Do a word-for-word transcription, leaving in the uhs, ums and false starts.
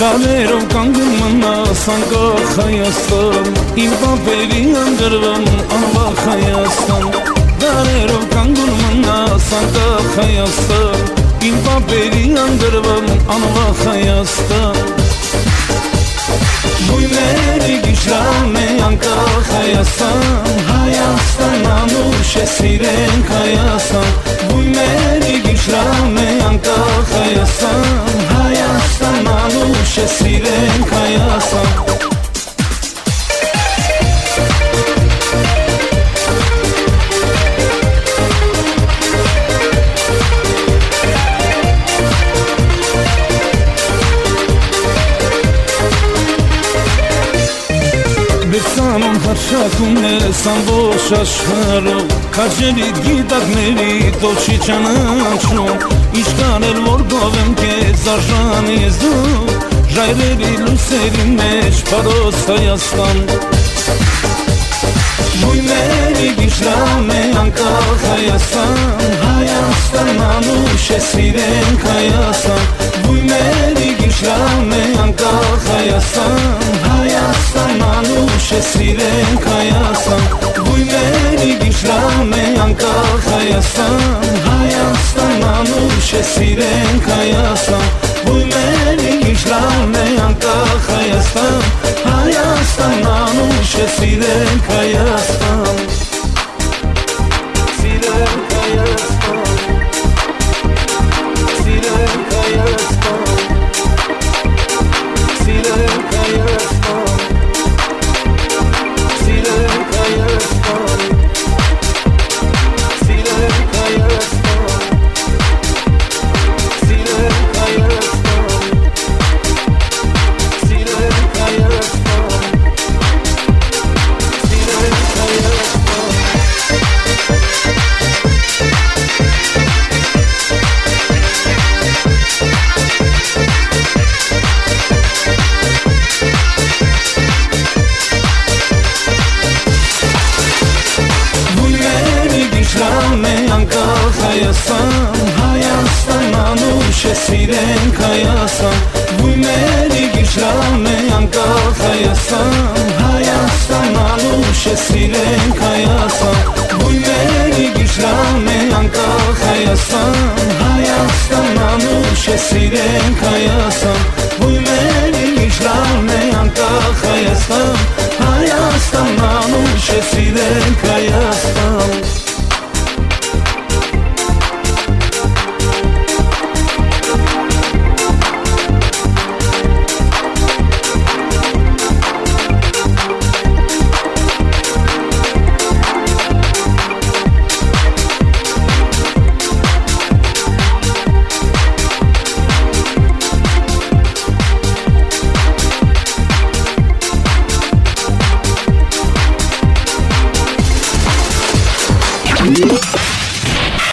Դարերով կանգնում մնաս անկախ Հայաստան, իմ պապերի անգրվան անվախ Հայաստան։ Դարերով կանգնում մնաս անկախ Հայաստան, իմ պապերի անգրվան անվախ Հայաստան։ Բույների գիշրան է անկախ Հայաստան, Հայաստան անուշ է սիրենք Հայաստան։ Բույների գիշրան է անկախ Հայաստան, Հայաստան անուշ է սիրենք Հայաստան։ Բերսանում հարշակում ես ամբողջ աշխարհով, քաջերի գիտակների տոչի ճանաչում, ինչքան էլ որ գովեմ քեզ արժան ես դու, ժայռերի լույսերի մեջ փարոս Հայաստան։ Բույների գիշրան է անկախ Հայաստան, Հայաստան անուշ է սիրենք Հայաստան։ Բույների գիշրան է անկախ Հայաստան, Հայաստան անուշ է սիրենք Հայաստան։ Բույների գիշրան է անկախ Հայաստան, Հայաստան անուշ է սիրենք Հայաստան։ Բույների գիշրան է անկախ Հայաստան, Հայաստան անուշ է սիրենք Հայաստան։ Սիրենք Հայաստան, սիրենք Հայաստան, սիրենք Հայաստան, սիրենք Հայաստան, սիրենք Հայաստան, սիրենք Հայաստան, սիրենք Հայաստան, սիրենք Հայաստան։ Բույների գիշրան է անկախ Հայաստան, Հայաստան անուշ է սիրենք Հայաստան։ Բույների գիշրան է անկախ Հայաստան, Հայաստան անուշ է սիրենք Հայաստան։ Բույների գիշրան է անկախ Հայաստան, Հայաստան անուշ է սիրենք Հայաստան։ Բույների գիշրան է անկախ Հայաստան, Հայաստան անուշ է սիրենք Հայաստան։